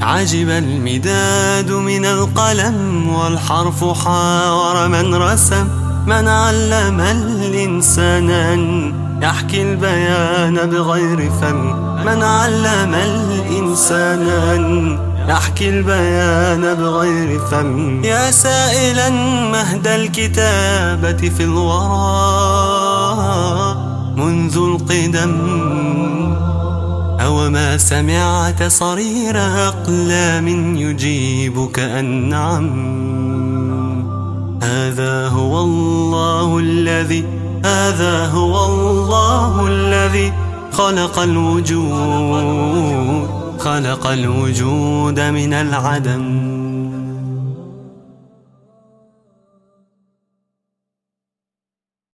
عجب المداد من القلم والحرف حاور من رسم، من علم الإنسان أن يحكي البيان بغير فم، من علم الإنسان أن يحكي البيان بغير فم. يا سائلا مهد الكتابة في الورى منذ القدم، أو ما سمعت صرير أقلام يجيبك أن نعم. هذا هو الله الذي خلق الوجود من العدم.